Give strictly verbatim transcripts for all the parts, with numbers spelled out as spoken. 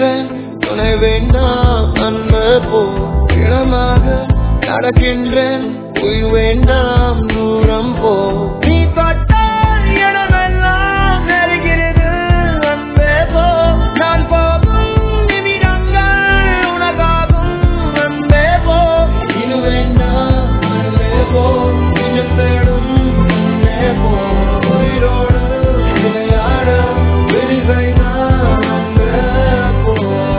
தவிக்கின்றேன் துணை வேண்டாம் அன்பு போ இடமாக நடக்கின்றேன் உயிர் வேண்டாம் தூரம் போ நீ தொட்டால் இடமெல்லாம் நெருகிறது அன்பே போ நான் போகும் நிமிடங்கள் உனக்காகும் அன்பே போ இது வேண்டாம் அன்பே போ இன்னும் தேடும் அன்பே போ உயிரோடு விளையாட விரிசைதான் அன்பே போ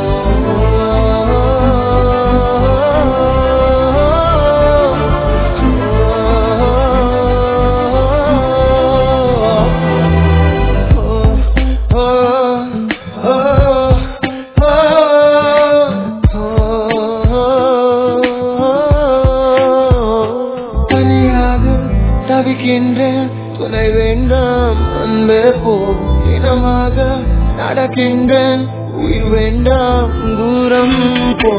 தவிக்கின்றேன் துணை வேண்டாம் அன்பே போ இனமாக நடக்கின்றேன் உயிர் வேண்டாம் தூரம் போ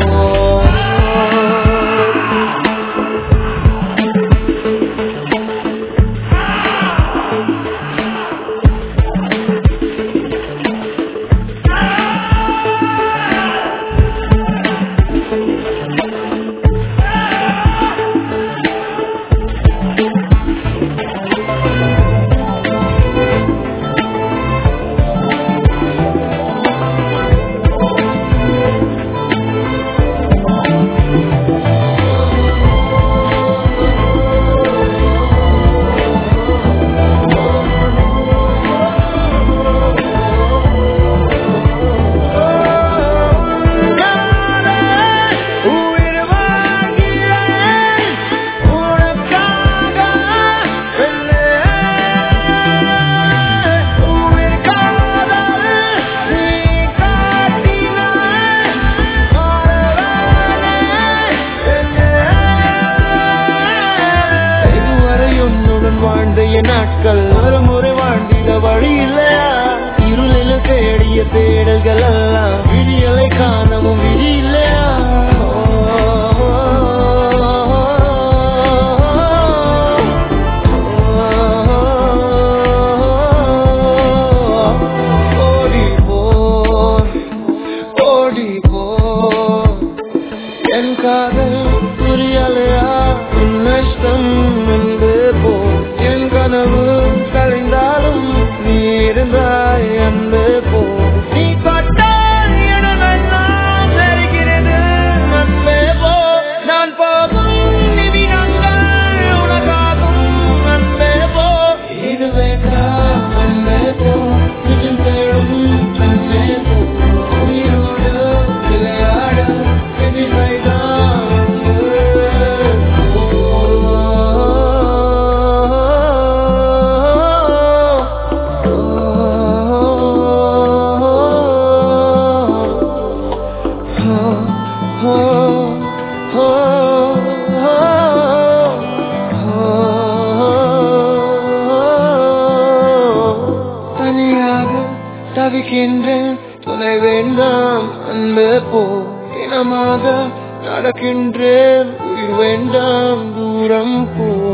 நாட்கள் ஒரு முறை வாழ்ந்திட வழி இல்லையா இருளில் தேடிய தேடல்கள் எல்லாம் விடியலை காணவும் விதி இல்லையா ஓடி போ ஓடி போ என் காதல் புரியலையா உன் நஷ்டம் என்று போ கனவு கலைந்தாலும் நீ இருந்தாய் அன்பே போ நீ பட்டால் இடமெல்லாம் நெருகிறது அன்பே போ நான் போகும் நிமிடங்கள் உனக்காகும் அன்பே போ இது வேண்டாம் அன்பே போ நிஜம் தேடும் அன்பே போ உயிரோடு விளையாட விதிசைதான் தவிக்கின்றேன் துணை வேண்டாம் அன்பே போ இனமாக நடக்கின்றேன் உயிர் வேண்டாம் தூரம் போ